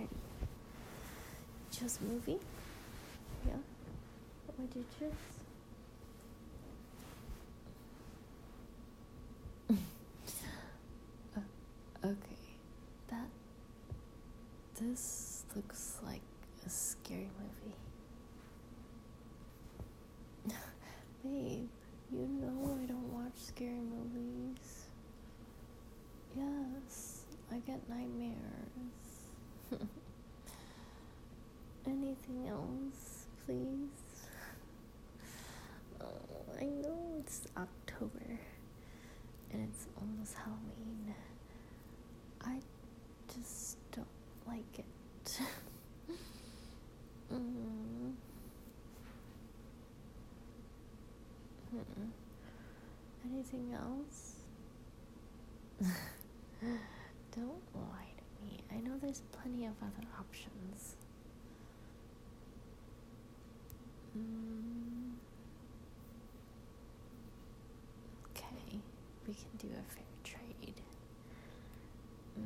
already. Choose movie? Yeah. What did you choose? Okay. This looks like a scary movie. Babe, you know I don't watch scary movies. Yes, I get nightmares. Anything else, please? Oh, I know it's October and it's almost Halloween. I just don't like it. Anything else? Don't lie to me. I know there's plenty of other options. Okay, we can do a fair trade. I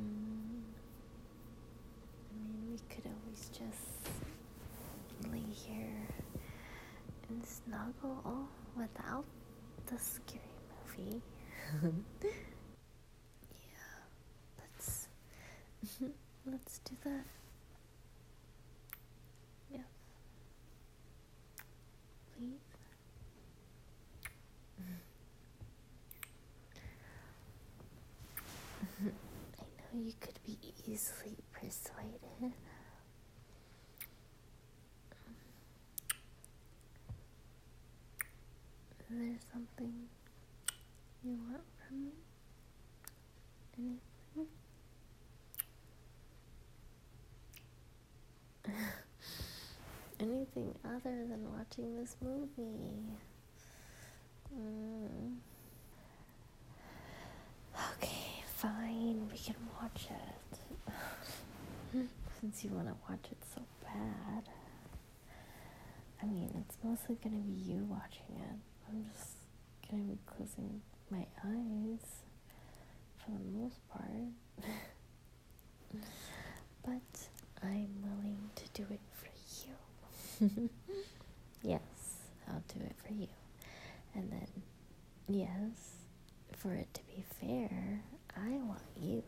mean, we could always just lay here and snuggle without the scary movie. Yeah, let's do that. Yes. Please. I know you could be easily persuaded. Is there something you want from me? Anything? Anything other than watching this movie? Okay, fine, we can watch it. Since you want to watch it so bad. I mean, it's mostly going to be you watching it. I'm just going to be closing my eyes for the most part. But I'm willing to do it for you. Yes, I'll do it for you. And then, yes, for it to be fair, I want you.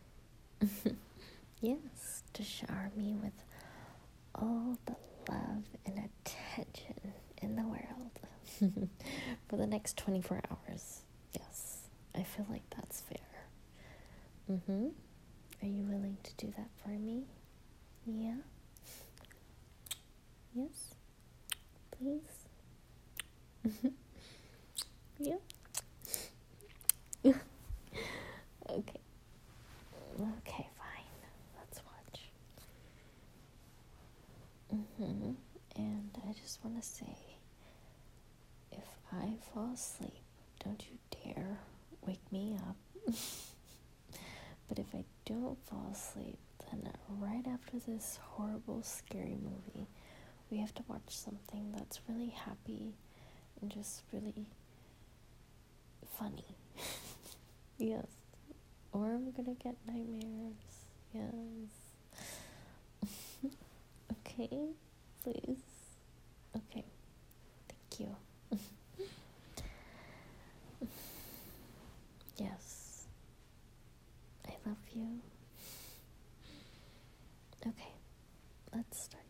Yes, to shower me with all the love and attention in the world for the next 24 hours. Yes, I feel like that's fair. Are you willing to do that for me? Yeah? Yes? Please? Yeah? Okay. Okay, fine. Let's watch. And I just want to say, if I fall asleep, don't you dare wake me up. But if I don't fall asleep, then right after this horrible, scary movie, we have to watch something that's really happy and just really funny. Yes. Or I'm gonna get nightmares. Yes. Okay? Please? Okay. Thank you. Yes. I love you. Okay. Let's start.